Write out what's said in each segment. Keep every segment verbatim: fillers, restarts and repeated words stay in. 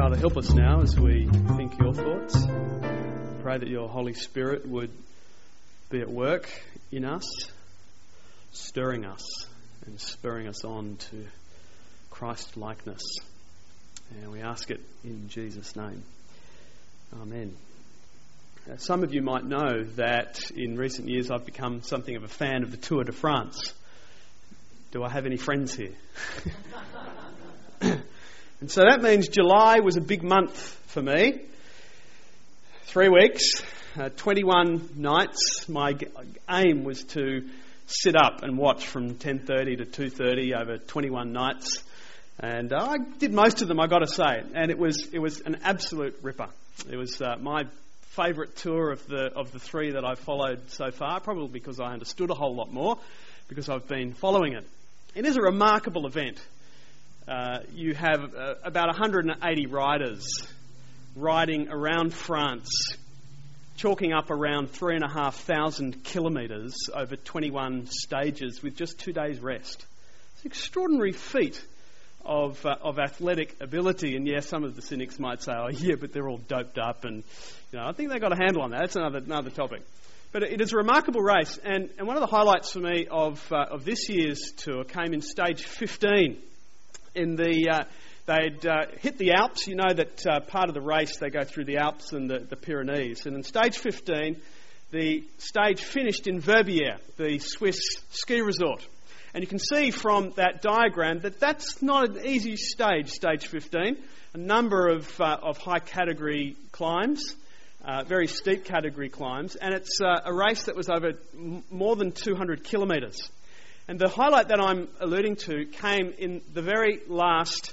Father, help us now as we think your thoughts. Pray that your Holy Spirit would be at work in us, stirring us and spurring us on to Christ-likeness. And we ask it in Jesus' name. Amen. Uh, some of you might know that in recent years I've become something of a fan of the Tour de France. Do I have any friends here? And so that means July was a big month for me. Three weeks, uh, twenty-one nights. My g- aim was to sit up and watch from ten thirty to two thirty over twenty-one nights. And uh, I did most of them, I got to say. And it was it was an absolute ripper. It was uh, my favourite tour of the of the three that I've followed so far, probably because I understood a whole lot more, because I've been following it. It is a remarkable event. Uh, you have uh, about one hundred eighty riders riding around France, chalking up around three and a half thousand kilometres over twenty-one stages with just two days rest. It's an extraordinary feat of uh, of athletic ability. And yes, some of the cynics might say, "Oh, yeah, but they're all doped up," and you know, I think they've got a handle on that. That's another another topic. But it is a remarkable race, and, and one of the highlights for me of uh, of this year's tour came in stage fifteen. In the uh, they'd uh, hit the Alps. You know that uh, part of the race they go through the Alps and the, the Pyrenees. And in stage fifteen, the stage finished in Verbier, the Swiss ski resort. And you can see from that diagram that that's not an easy stage, stage fifteen. A number of uh, of high category climbs. Uh, very steep category climbs, and it's uh, a race that was over m- more than two hundred kilometres. And the highlight that I'm alluding to came in the very last,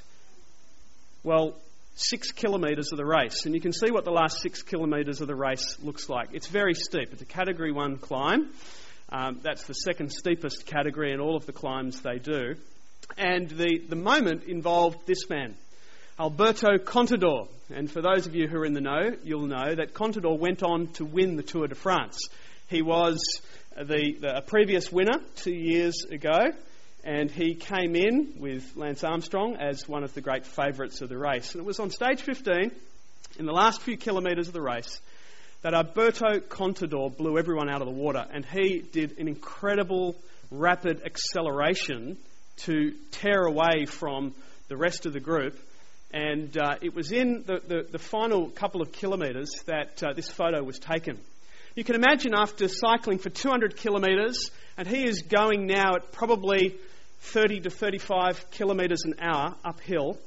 well, six kilometres of the race. And you can see what the last six kilometres of the race looks like. It's very steep. It's a Category one climb. Um, that's the second steepest category in all of the climbs they do. And the, the moment involved this man, Alberto Contador. And for those of you who are in the know, you'll know that Contador went on to win the Tour de France. He was the, the a previous winner two years ago, and he came in with Lance Armstrong as one of the great favourites of the race. And it was on stage fifteen, in the last few kilometres of the race, that Alberto Contador blew everyone out of the water, and he did an incredible rapid acceleration to tear away from the rest of the group. And uh, it was in the, the, the final couple of kilometres that uh, this photo was taken. You can imagine after cycling for two hundred kilometres, and he is going now at probably thirty to thirty-five kilometres an hour uphill,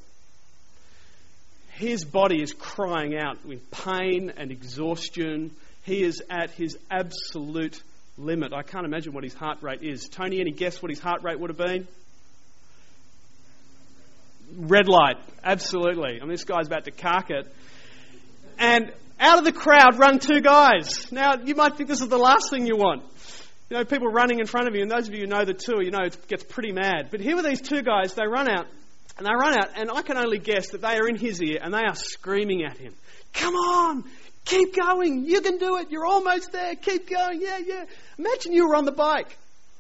his body is crying out with pain and exhaustion. He is at his absolute limit. I can't imagine what his heart rate is. Tony, any guess what his heart rate would have been? Red light, absolutely. I mean, this guy's about to cark it. And out of the crowd run two guys. Now, you might think this is the last thing you want. You know, people running in front of you, and those of you who know the tour, you know it gets pretty mad. But here were these two guys, they run out, and they run out, and I can only guess that they are in his ear, and they are screaming at him, "Come on, keep going, you can do it, you're almost there, keep going, yeah, yeah." Imagine you were on the bike.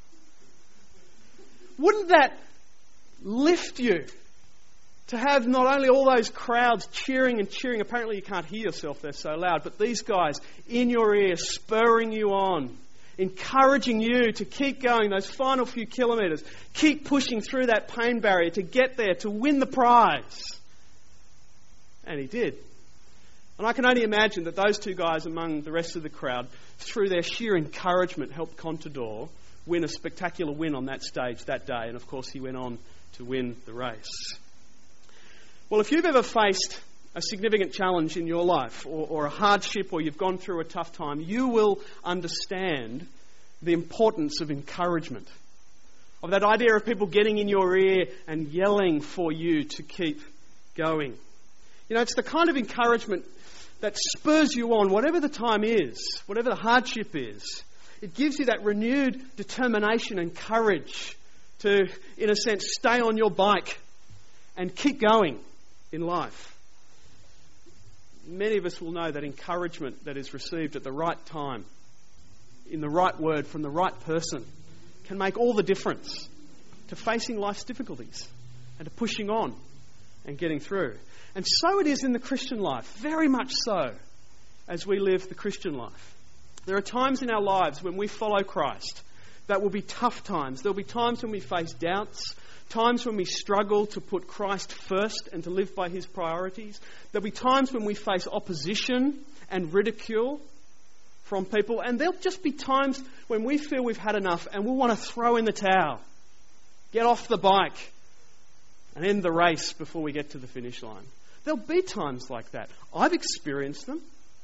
Wouldn't that lift you? To have not only all those crowds cheering and cheering, apparently you can't hear yourself, they're so loud, but these guys in your ear spurring you on, encouraging you to keep going those final few kilometres, keep pushing through that pain barrier to get there, to win the prize. And he did. And I can only imagine that those two guys among the rest of the crowd, through their sheer encouragement, helped Contador win a spectacular win on that stage that day. And of course he went on to win the race. Well, if you've ever faced a significant challenge in your life or, or a hardship, or you've gone through a tough time, you will understand the importance of encouragement, of that idea of people getting in your ear and yelling for you to keep going. You know, it's the kind of encouragement that spurs you on, whatever the time is, whatever the hardship is. It gives you that renewed determination and courage to, in a sense, stay on your bike and keep going in life. Many of us will know that encouragement that is received at the right time, in the right word, from the right person, can make all the difference to facing life's difficulties and to pushing on and getting through. And so it is in the Christian life, very much so, as we live the Christian life. There are times in our lives when we follow Christ that will be tough times. There will be times when we face doubts, times when we struggle to put Christ first and to live by his priorities. There'll be times when we face opposition and ridicule from people. And there'll just be times when we feel we've had enough and we'll want to throw in the towel, get off the bike and end the race before we get to the finish line. There'll be times like that. I've experienced them.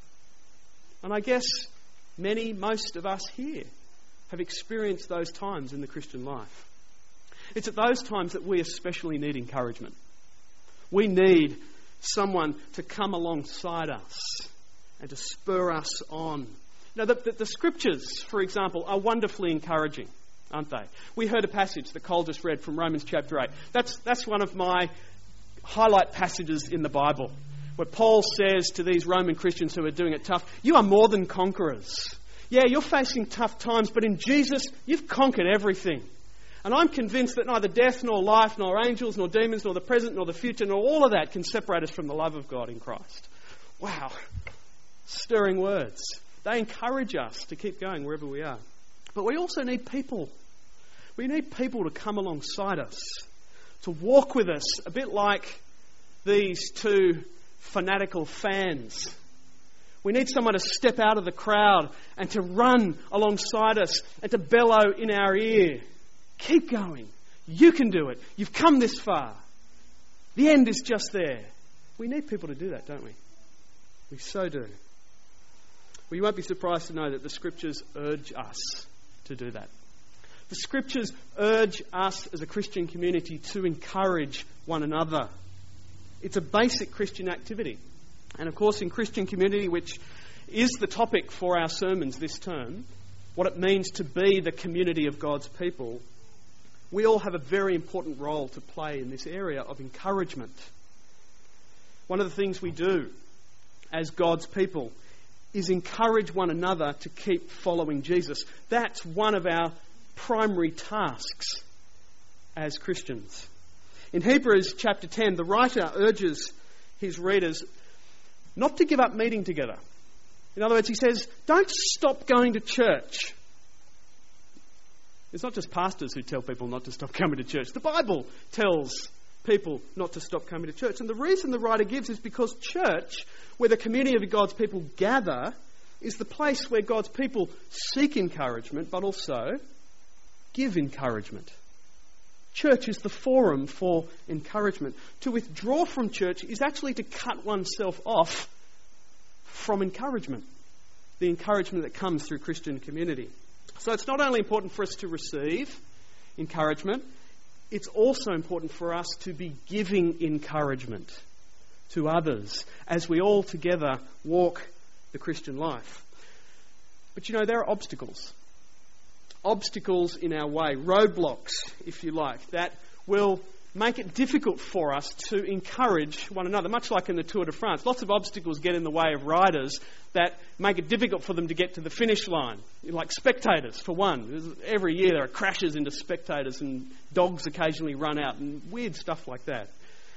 And I guess many, most of us here have experienced those times in the Christian life. It's at those times that we especially need encouragement. We need someone to come alongside us and to spur us on. Now, the, the, the scriptures, for example, are wonderfully encouraging, aren't they? We heard a passage that Cole just read from Romans chapter eight. That's, that's one of my highlight passages in the Bible, where Paul says to these Roman Christians who are doing it tough, you are more than conquerors. Yeah, you're facing tough times, but in Jesus, you've conquered everything. And I'm convinced that neither death, nor life, nor angels, nor demons, nor the present, nor the future, nor all of that can separate us from the love of God in Christ. Wow. Stirring words. They encourage us to keep going wherever we are. But we also need people. We need people to come alongside us, to walk with us, a bit like these two fanatical fans. We need someone to step out of the crowd and to run alongside us and to bellow in our ear. Keep going. You can do it. You've come this far. The end is just there. We need people to do that, don't we? We so do. Well, you won't be surprised to know that the Scriptures urge us to do that. The Scriptures urge us as a Christian community to encourage one another. It's a basic Christian activity. And of course, in Christian community, which is the topic for our sermons this term, what it means to be the community of God's people, we all have a very important role to play in this area of encouragement. One of the things we do as God's people is encourage one another to keep following Jesus. That's one of our primary tasks as Christians. In Hebrews chapter ten, the writer urges his readers not to give up meeting together. In other words, he says, don't stop going to church. It's not just pastors who tell people not to stop coming to church. The Bible tells people not to stop coming to church. And the reason the writer gives is because church, where the community of God's people gather, is the place where God's people seek encouragement, but also give encouragement. Church is the forum for encouragement. To withdraw from church is actually to cut oneself off from encouragement, the encouragement that comes through Christian community. So it's not only important for us to receive encouragement, it's also important for us to be giving encouragement to others as we all together walk the Christian life. But you know, there are obstacles. Obstacles in our way, roadblocks, if you like, that will make it difficult for us to encourage one another, much like in the Tour de France. Lots of obstacles get in the way of riders that make it difficult for them to get to the finish line, like spectators, for one. Every year there are crashes into spectators and dogs occasionally run out and weird stuff like that.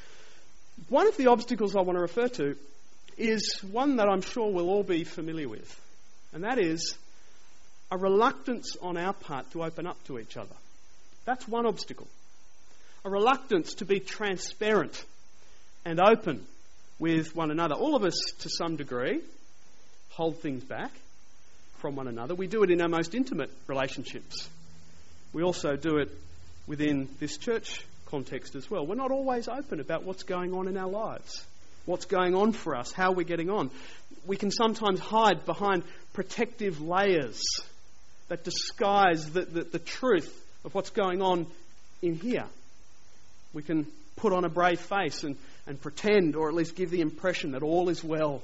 One of the obstacles I want to refer to is one that I'm sure we'll all be familiar with, and that is a reluctance on our part to open up to each other. That's one obstacle. A reluctance to be transparent and open with one another. All of us, to some degree, hold things back from one another. We do it in our most intimate relationships. We also do it within this church context as well. We're not always open about what's going on in our lives, what's going on for us, how we're getting on. We can sometimes hide behind protective layers that disguise the, the, the truth of what's going on in here. We can put on a brave face and, and pretend, or at least give the impression that all is well.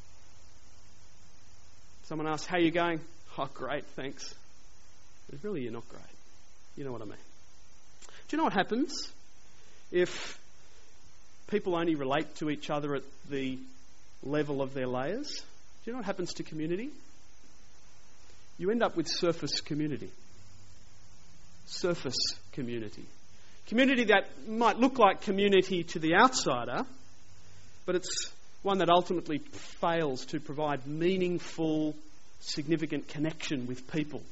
Someone asks, how are you going? Oh, great, thanks. But really, you're not great. You know what I mean. Do you know what happens if people only relate to each other at the level of their layers? Do you know what happens to community? You end up with surface community. Surface community. Community that might look like community to the outsider, but it's one that ultimately fails to provide meaningful, significant connection with people.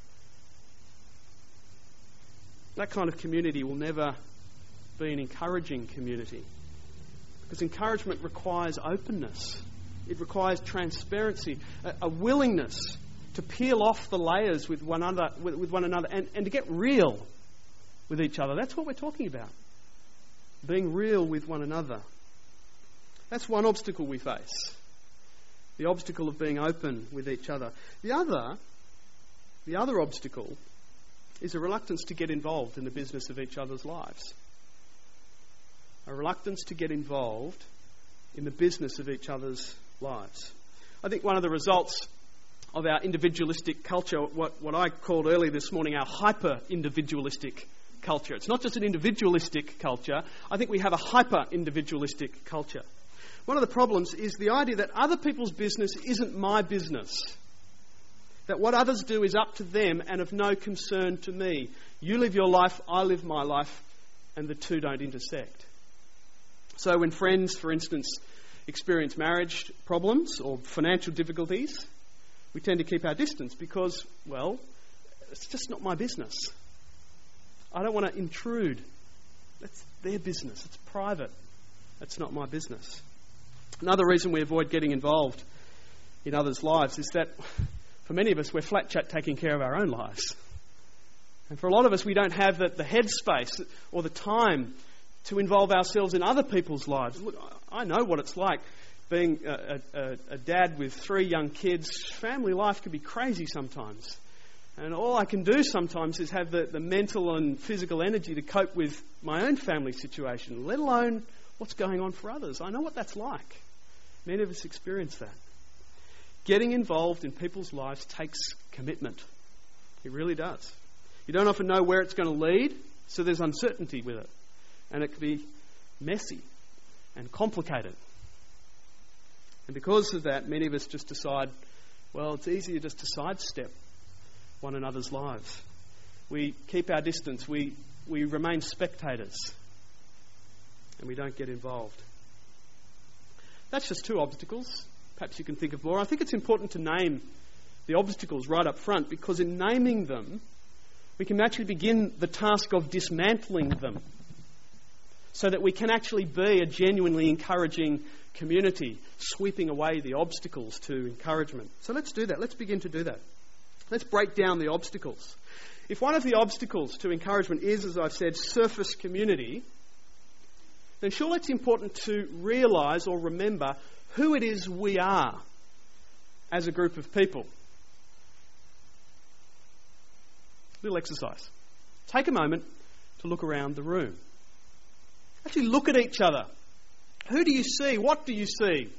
That kind of community will never be an encouraging community, because encouragement requires openness. It requires transparency, a, a willingness to peel off the layers with one another, with, with one another and, and to get real with each other. That's what we're talking about. Being real with one another. That's one obstacle we face. The obstacle of being open with each other. The other, the other obstacle is a reluctance to get involved in the business of each other's lives. A reluctance to get involved in the business of each other's lives. I think one of the results of our individualistic culture, what, what I called earlier this morning our hyper-individualistic culture. It's not just an individualistic culture. I think we have a hyper-individualistic culture. One of the problems is the idea that other people's business isn't my business. That what others do is up to them and of no concern to me. You live your life, I live my life, and the two don't intersect. So when friends, for instance, experience marriage problems or financial difficulties, we tend to keep our distance because, well, it's just not my business. I don't want to intrude. That's their business. It's private. That's not my business. Another reason we avoid getting involved in others' lives is that for many of us, we're flat chat taking care of our own lives. And for a lot of us, we don't have the, the headspace or the time to involve ourselves in other people's lives. Look, I know what it's like being a, a, a dad with three young kids. Family life can be crazy sometimes. And all I can do sometimes is have the, the mental and physical energy to cope with my own family situation, let alone what's going on for others. I know what that's like. Many of us experience that. Getting involved in people's lives takes commitment. It really does. You don't often know where it's going to lead, so there's uncertainty with it. And it can be messy and complicated. And because of that, many of us just decide, well, it's easier just to sidestep one another's lives. We keep our distance. We, we remain spectators. And we don't get involved. That's just two obstacles. Perhaps you can think of more. I think it's important to name the obstacles right up front, because in naming them, we can actually begin the task of dismantling them so that we can actually be a genuinely encouraging community, sweeping away the obstacles to encouragement. So let's do that. Let's begin to do that. Let's break down the obstacles. If one of the obstacles to encouragement is, as I've said, surface community, then surely it's important to realise or remember who it is we are as a group of people. Little exercise. Take a moment to look around the room. Actually look at each other. Who do you see? What do you see?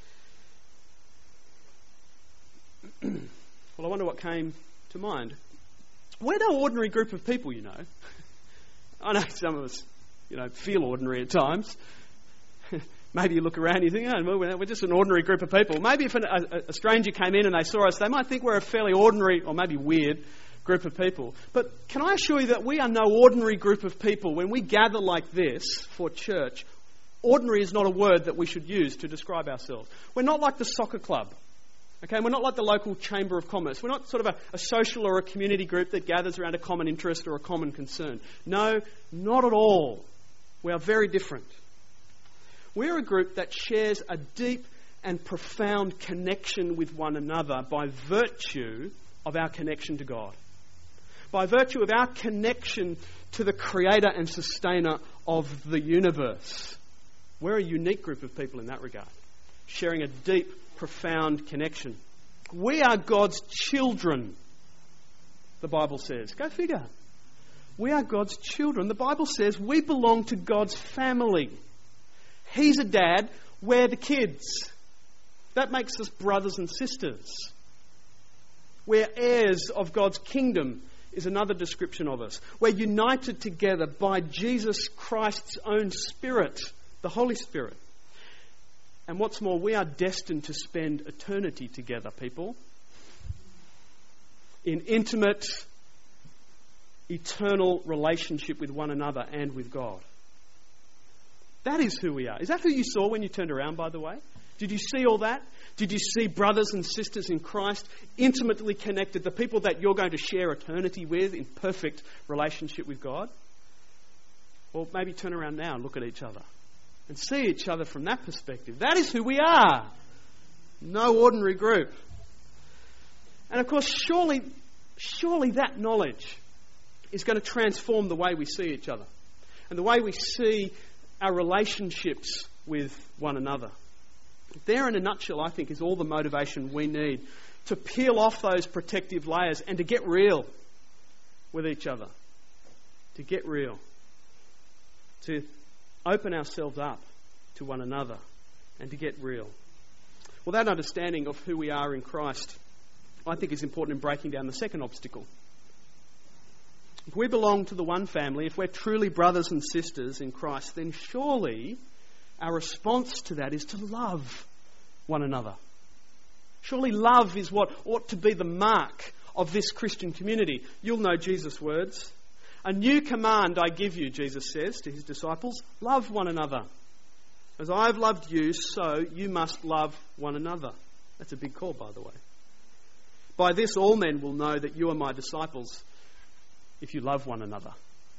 Well, I wonder what came to mind. We're no ordinary group of people, you know. I know some of us, you know, feel ordinary at times. Maybe you look around and you think, oh, well, we're just an ordinary group of people. Maybe if an, a, a stranger came in and they saw us, they might think we're a fairly ordinary, or maybe weird, group of people. But can I assure you that we are no ordinary group of people? When we gather like this for church, ordinary is not a word that we should use to describe ourselves. We're not like the soccer club. Okay, we're not like the local chamber of commerce. We're not sort of a, a social or a community group that gathers around a common interest or a common concern. No, not at all. We are very different. We're a group that shares a deep and profound connection with one another by virtue of our connection to God. By virtue of our connection to the creator and sustainer of the universe. We're a unique group of people in that regard, sharing a deep, profound connection. We are God's children, the Bible says. Go figure. We are God's children. The Bible says we belong to God's family. He's a dad, we're the kids. That makes us brothers and sisters. We're heirs of God's kingdom is another description of us. We're united together by Jesus Christ's own Spirit, the Holy Spirit. And what's more, we are destined to spend eternity together, people. In intimate, eternal relationship with one another and with God. That is who we are. Is that who you saw when you turned around, by the way? Did you see all that? Did you see brothers and sisters in Christ intimately connected, the people that you're going to share eternity with in perfect relationship with God? Or maybe turn around now and look at each other and see each other from that perspective. That is who we are. No ordinary group. And of course, surely, surely that knowledge is going to transform the way we see each other and the way we see our relationships with one another. There, in a nutshell, I think, is all the motivation we need to peel off those protective layers and to get real with each other. To get real. To open ourselves up to one another and to get real. Well, that understanding of who we are in Christ, I think, is important in breaking down the second obstacle. If we belong to the one family, if we're truly brothers and sisters in Christ, then surely our response to that is to love one another. Surely love is what ought to be the mark of this Christian community. You'll know Jesus' words. A new command I give you, Jesus says to his disciples, love one another. As I have loved you, so you must love one another. That's a big call, by the way. By this all men will know that you are my disciples, if you love one another.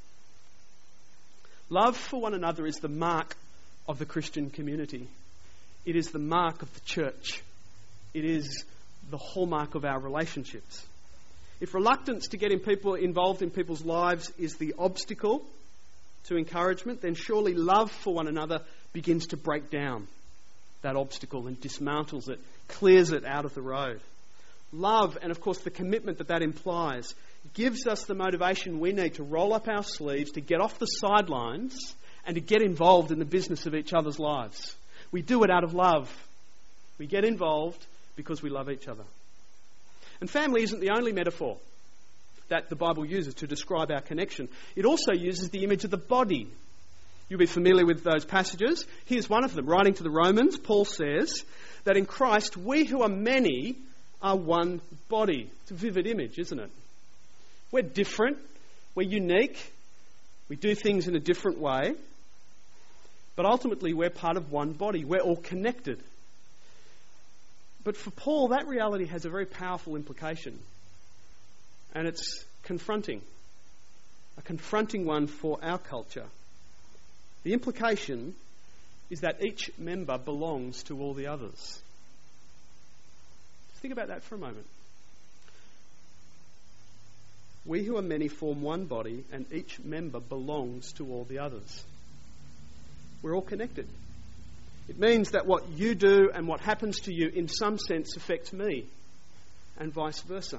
Love for one another is the mark of the Christian community. It is the mark of the church. It is the hallmark of our relationships. If reluctance to get in people involved in people's lives is the obstacle to encouragement, then surely love for one another begins to break down that obstacle and dismantles it, clears it out of the road. Love, and of course the commitment that that implies, gives us the motivation we need to roll up our sleeves, to get off the sidelines and to get involved in the business of each other's lives. We do it out of love. We get involved because we love each other. And family isn't the only metaphor that the Bible uses to describe our connection. It also uses the image of the body. You'll be familiar with those passages. Here's one of them. Writing to the Romans, Paul says that in Christ we who are many are one body. It's a vivid image, isn't it? We're different. We're unique. We do things in a different way. But ultimately we're part of one body. We're all connected. But for Paul, that reality has a very powerful implication. And it's confronting. A confronting one for our culture. The implication is that each member belongs to all the others. Think about that for a moment. We who are many form one body, and each member belongs to all the others. We're all connected. It means that what you do and what happens to you in some sense affects me, and vice versa.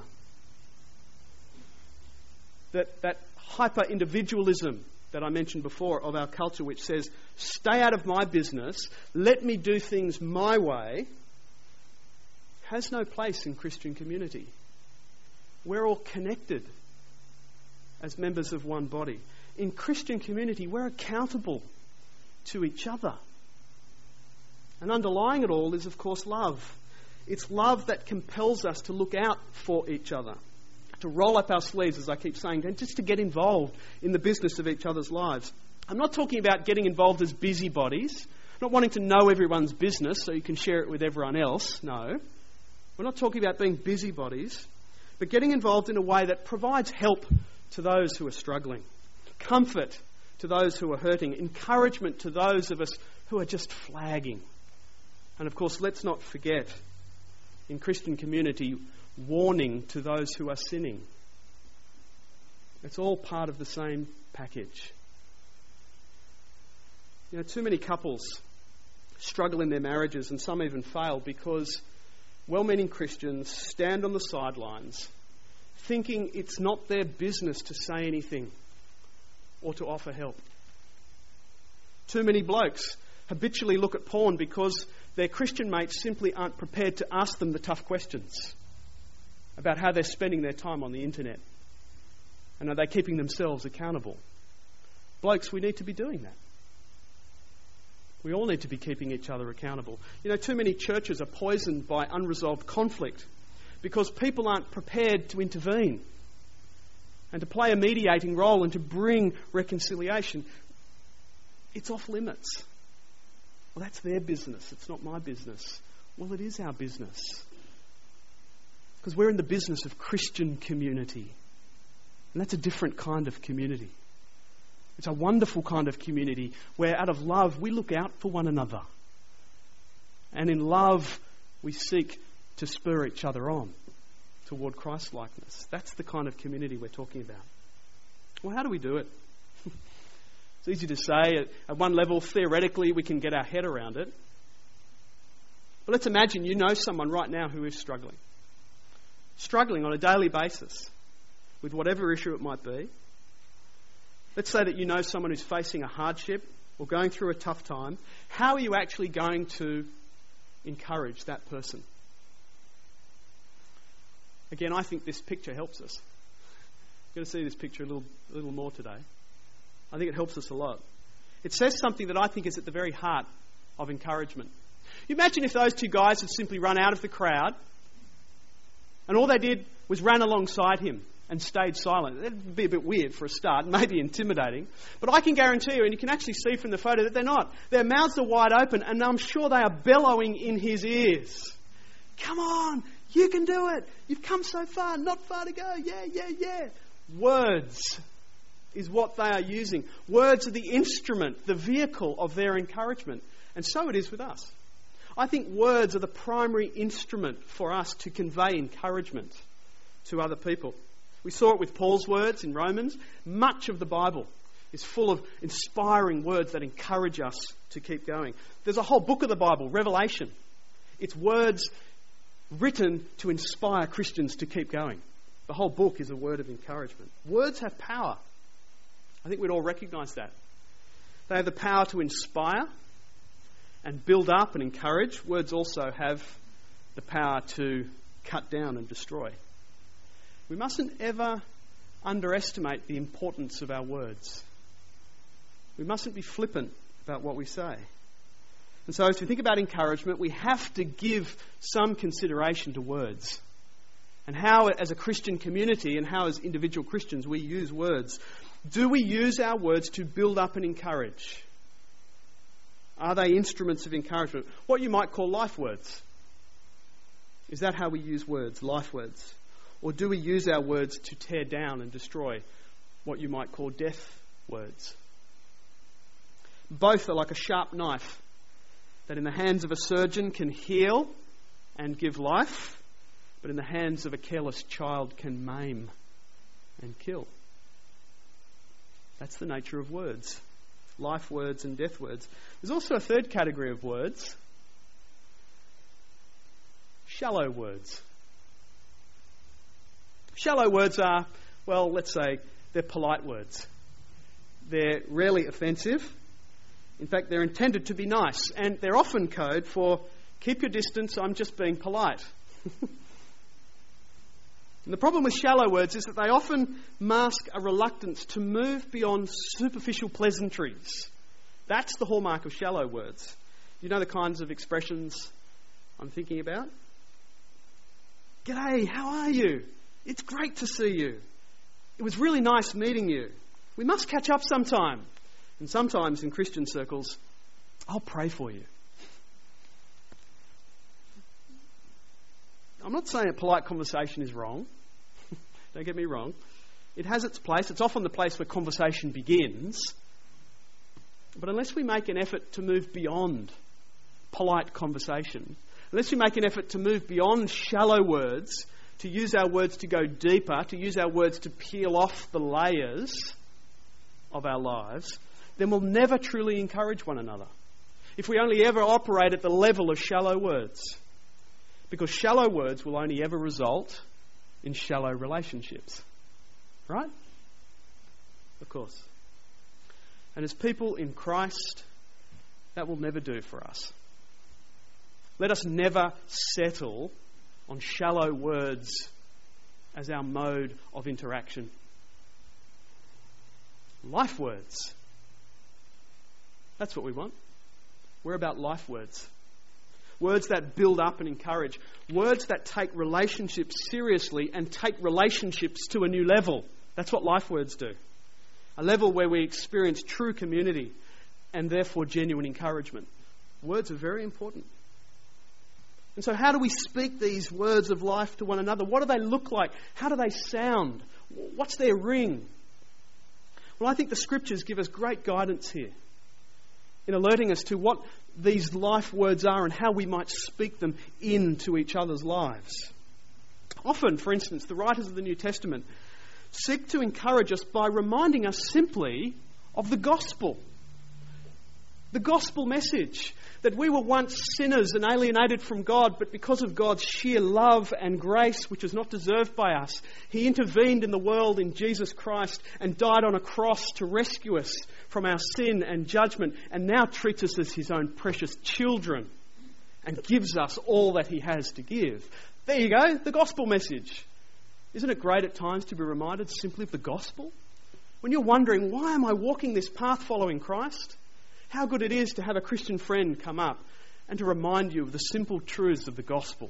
That, that hyper-individualism that I mentioned before of our culture, which says, stay out of my business, let me do things my way, has no place in Christian community. We're all connected as members of one body. In Christian community, we're accountable to each other. And underlying it all is, of course, love. It's love that compels us to look out for each other, to roll up our sleeves, as I keep saying, and just to get involved in the business of each other's lives. I'm not talking about getting involved as busybodies, not wanting to know everyone's business so you can share it with everyone else. No. We're not talking about being busybodies, but getting involved in a way that provides help to those who are struggling, comfort to those who are hurting, encouragement to those of us who are just flagging. And of course, let's not forget, in Christian community, warning to those who are sinning. It's all part of the same package. You know, too many couples struggle in their marriages, and some even fail because well-meaning Christians stand on the sidelines thinking it's not their business to say anything or to offer help. Too many blokes habitually look at porn because their Christian mates simply aren't prepared to ask them the tough questions about how they're spending their time on the internet. And are they keeping themselves accountable? Blokes, we need to be doing that. We all need to be keeping each other accountable. You know, too many churches are poisoned by unresolved conflict because people aren't prepared to intervene and to play a mediating role and to bring reconciliation, it's off limits. Well, that's their business. It's not my business. Well, it is our business. Because we're in the business of Christian community. And that's a different kind of community. It's a wonderful kind of community where out of love we look out for one another. And in love we seek to spur each other on toward Christ-likeness. That's the kind of community we're talking about. Well, how do we do it? It's easy to say. At, at one level, theoretically, we can get our head around it. But let's imagine you know someone right now who is struggling. Struggling on a daily basis with whatever issue it might be. Let's say that you know someone who's facing a hardship or going through a tough time. How are you actually going to encourage that person? Again, I think this picture helps us. You're going to see this picture a little, a little more today. I think it helps us a lot. It says something that I think is at the very heart of encouragement. You imagine if those two guys had simply run out of the crowd and all they did was ran alongside him and stayed silent. That'd be a bit weird for a start, maybe intimidating. But I can guarantee you, and you can actually see from the photo, that they're not. Their mouths are wide open, and I'm sure they are bellowing in his ears. Come on, you can do it. You've come so far, not far to go. Yeah, yeah, yeah. Words is what they are using. Words are the instrument, the vehicle of their encouragement. And so it is with us. I think words are the primary instrument for us to convey encouragement to other people. We saw it with Paul's words in Romans. Much of the Bible is full of inspiring words that encourage us to keep going. There's a whole book of the Bible, Revelation. It's words written to inspire Christians to keep going. The whole book is a word of encouragement. Words have power. I think we'd all recognise that. They have the power to inspire and build up and encourage. Words also have the power to cut down and destroy. We mustn't ever underestimate the importance of our words. We mustn't be flippant about what we say. And so as we think about encouragement, we have to give some consideration to words. And how, as a Christian community and how as individual Christians we use words. Do we use our words to build up and encourage? Are they instruments of encouragement? What you might call life words. Is that how we use words, life words? Or do we use our words to tear down and destroy, what you might call death words? Both are like a sharp knife that in the hands of a surgeon can heal and give life, but in the hands of a careless child can maim and kill. That's the nature of words. Life words and death words. There's also a third category of words. Shallow words. Shallow words are, well, let's say, they're polite words. They're rarely offensive. In fact, they're intended to be nice. And they're often code for, keep your distance, I'm just being polite. And the problem with shallow words is that they often mask a reluctance to move beyond superficial pleasantries. That's the hallmark of shallow words. You know the kinds of expressions I'm thinking about? G'day, how are you? It's great to see you. It was really nice meeting you. We must catch up sometime. And sometimes in Christian circles, I'll pray for you. I'm not saying a polite conversation is wrong. Don't get me wrong. It has its place. It's often the place where conversation begins. But unless we make an effort to move beyond polite conversation, unless we make an effort to move beyond shallow words, to use our words to go deeper, to use our words to peel off the layers of our lives, then we'll never truly encourage one another. If we only ever operate at the level of shallow words. Because shallow words will only ever result in shallow relationships. Right? Of course. And as people in Christ, that will never do for us. Let us never settle on shallow words as our mode of interaction. Life words. That's what we want. We're about life words. Words that build up and encourage. Words that take relationships seriously and take relationships to a new level. That's what life words do. A level where we experience true community and therefore genuine encouragement. Words are very important. And so how do we speak these words of life to one another? What do they look like? How do they sound? What's their ring? Well, I think the Scriptures give us great guidance here in alerting us to what these life words are and how we might speak them into each other's lives. Often, for instance, the writers of the New Testament seek to encourage us by reminding us simply of the gospel. The gospel message that we were once sinners and alienated from God, but because of God's sheer love and grace, which was not deserved by us, He intervened in the world in Jesus Christ and died on a cross to rescue us from our sin and judgment, and now treats us as His own precious children and gives us all that He has to give. There you go, the gospel message. Isn't it great at times to be reminded simply of the gospel? When you're wondering, why am I walking this path following Christ? How good it is to have a Christian friend come up and to remind you of the simple truths of the gospel.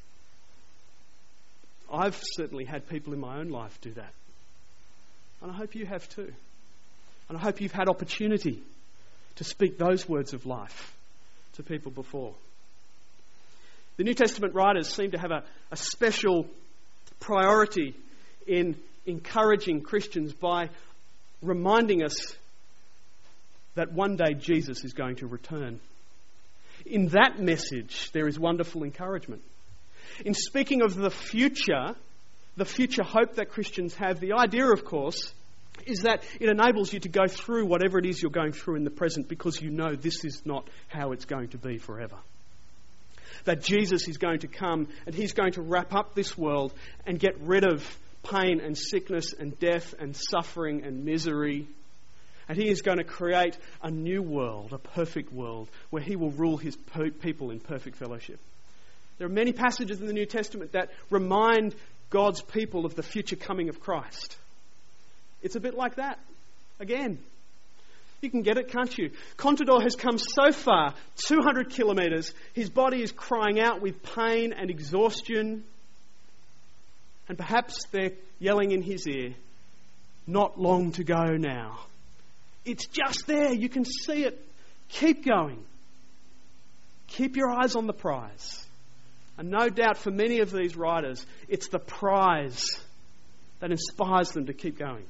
I've certainly had people in my own life do that. And I hope you have too. And I hope you've had opportunity to speak those words of life to people before. The New Testament writers seem to have a, a special priority in encouraging Christians by reminding us that one day Jesus is going to return. In that message, there is wonderful encouragement. In speaking of the future, the future hope that Christians have, the idea, of course, is that it enables you to go through whatever it is you're going through in the present because you know this is not how it's going to be forever. That Jesus is going to come and He's going to wrap up this world and get rid of pain and sickness and death and suffering and misery. And He is going to create a new world, a perfect world, where He will rule His po- people in perfect fellowship. There are many passages in the New Testament that remind God's people of the future coming of Christ. It's a bit like that. Again, you can get it, can't you? Contador has come so far, two hundred kilometres. His body is crying out with pain and exhaustion. And perhaps they're yelling in his ear, "Not long to go now. It's just there. You can see it. Keep going. Keep your eyes on the prize." And no doubt for many of these writers, it's the prize that inspires them to keep going.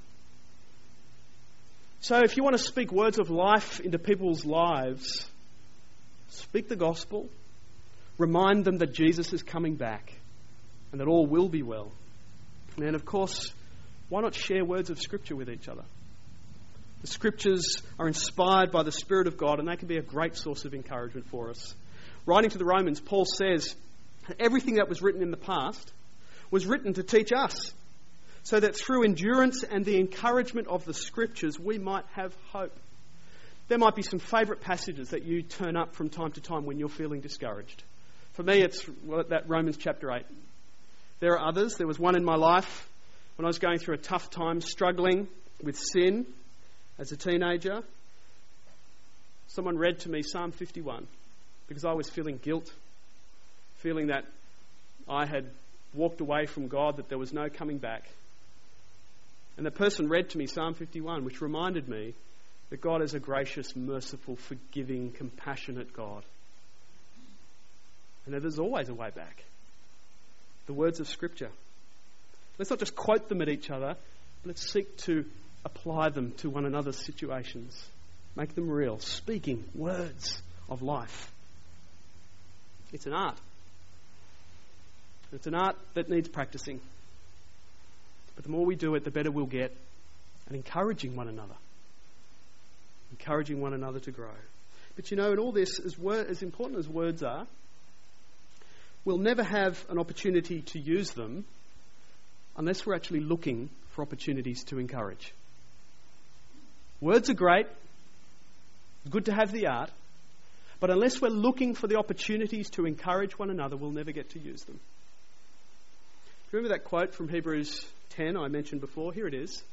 So if you want to speak words of life into people's lives, speak the gospel. Remind them that Jesus is coming back and that all will be well. And then, of course, why not share words of Scripture with each other? The Scriptures are inspired by the Spirit of God and they can be a great source of encouragement for us. Writing to the Romans, Paul says that everything that was written in the past was written to teach us, so that through endurance and the encouragement of the Scriptures we might have hope. There might be some favourite passages that you turn up from time to time when you're feeling discouraged. For me, it's well, that Romans chapter eight. There are others. There was one in my life when I was going through a tough time, struggling with sin as a teenager. Someone read to me Psalm fifty-one because I was feeling guilt, feeling that I had walked away from God, that there was no coming back. And the person read to me Psalm fifty-one, which reminded me that God is a gracious, merciful, forgiving, compassionate God. And that there's always a way back. The words of Scripture. Let's not just quote them at each other, but let's seek to apply them to one another's situations. Make them real. Speaking words of life. It's an art. It's an art that needs practicing. But the more we do it, the better we'll get at encouraging one another. Encouraging one another to grow. But you know, in all this, as, word, as important as words are, we'll never have an opportunity to use them unless we're actually looking for opportunities to encourage. Words are great. Good to have the art. But unless we're looking for the opportunities to encourage one another, we'll never get to use them. Remember that quote from Hebrews ten I mentioned before? Here it is.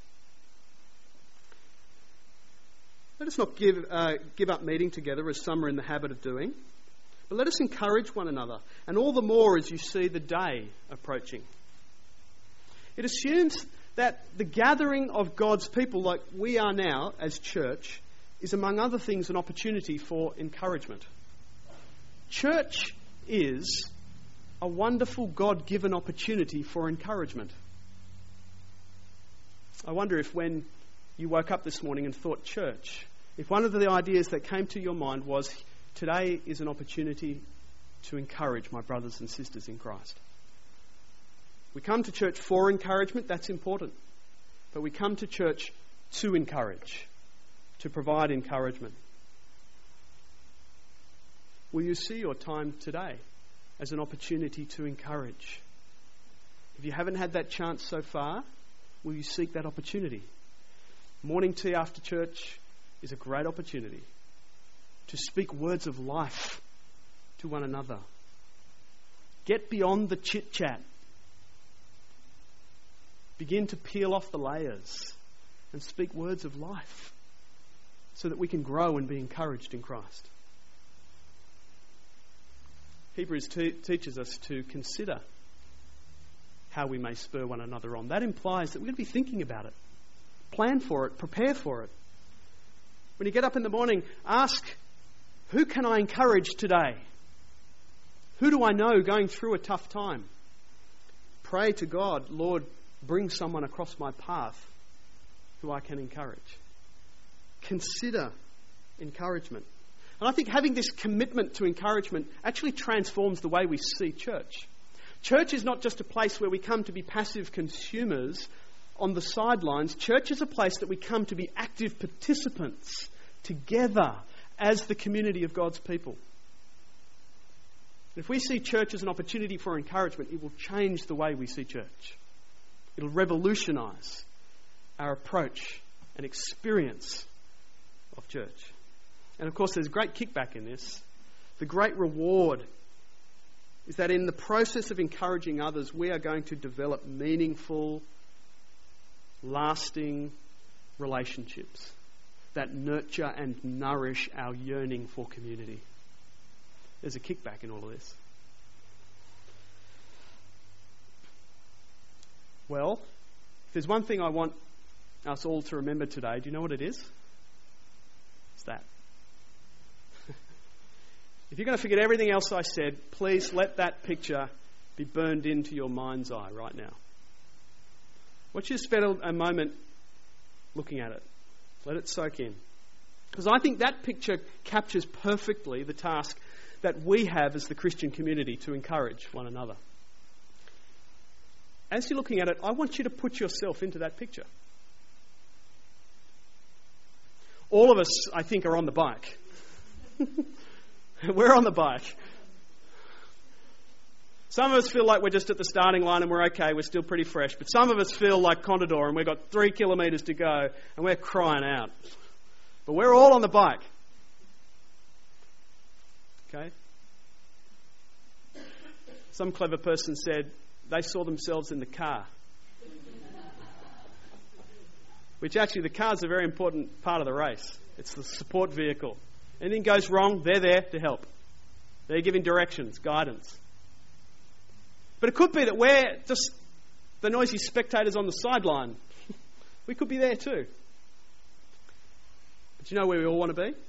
Let us not give, uh, give up meeting together as some are in the habit of doing, but let us encourage one another, and all the more as you see the day approaching. It assumes that the gathering of God's people, like we are now as church, is among other things an opportunity for encouragement. Church is a wonderful God-given opportunity for encouragement. I wonder if when you woke up this morning and thought church, if one of the ideas that came to your mind was, today is an opportunity to encourage my brothers and sisters in Christ. We come to church for encouragement, that's important. But we come to church to encourage, to provide encouragement. Will you see your time today as an opportunity to encourage? If you haven't had that chance so far, will you seek that opportunity? Morning tea after church is a great opportunity to speak words of life to one another. Get beyond the chit-chat. Begin to peel off the layers and speak words of life so that we can grow and be encouraged in Christ. Hebrews te- teaches us to consider how we may spur one another on. That implies that we're going to be thinking about it. Plan for it. Prepare for it. When you get up in the morning, ask, who can I encourage today? Who do I know going through a tough time? Pray to God, Lord, bring someone across my path who I can encourage. Consider encouragement. And I think having this commitment to encouragement actually transforms the way we see church. Church is not just a place where we come to be passive consumers on the sidelines. Church is a place that we come to be active participants together as the community of God's people. If we see church as an opportunity for encouragement, it will change the way we see church. It'll revolutionise our approach and experience of church. And of course, there's great kickback in this. The great reward is that in the process of encouraging others, we are going to develop meaningful, lasting relationships that nurture and nourish our yearning for community. There's a kickback in all of this. Well, if there's one thing I want us all to remember today, do you know what it is? It's that. If you're going to forget everything else I said, please let that picture be burned into your mind's eye right now. I want you to spend a moment looking at it. Let it soak in. Because I think that picture captures perfectly the task that we have as the Christian community to encourage one another. As you're looking at it, I want you to put yourself into that picture. All of us, I think, are on the bike. We're on the bike. Some of us feel like we're just at the starting line and we're okay, we're still pretty fresh. But some of us feel like Contador and we've got three kilometres to go and we're crying out. But we're all on the bike. Okay? Some clever person said they saw themselves in the car. Which actually, the car's a very important part of the race. It's the support vehicle. Anything goes wrong, they're there to help. They're giving directions, guidance. But it could be that we're just the noisy spectators on the sideline. We could be there too. But you know where we all want to be?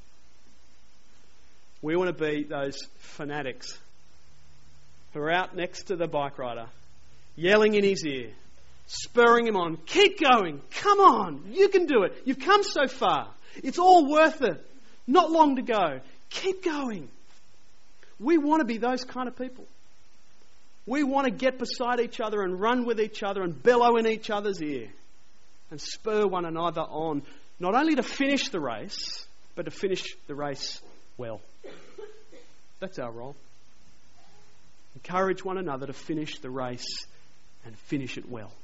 We want to be those fanatics who are out next to the bike rider, yelling in his ear, spurring him on. Keep going. Come on. You can do it. You've come so far. It's all worth it. Not long to go. Keep going. We want to be those kind of people. We want to get beside each other and run with each other and bellow in each other's ear and spur one another on, not only to finish the race, but to finish the race well. That's our role. Encourage one another to finish the race and finish it well.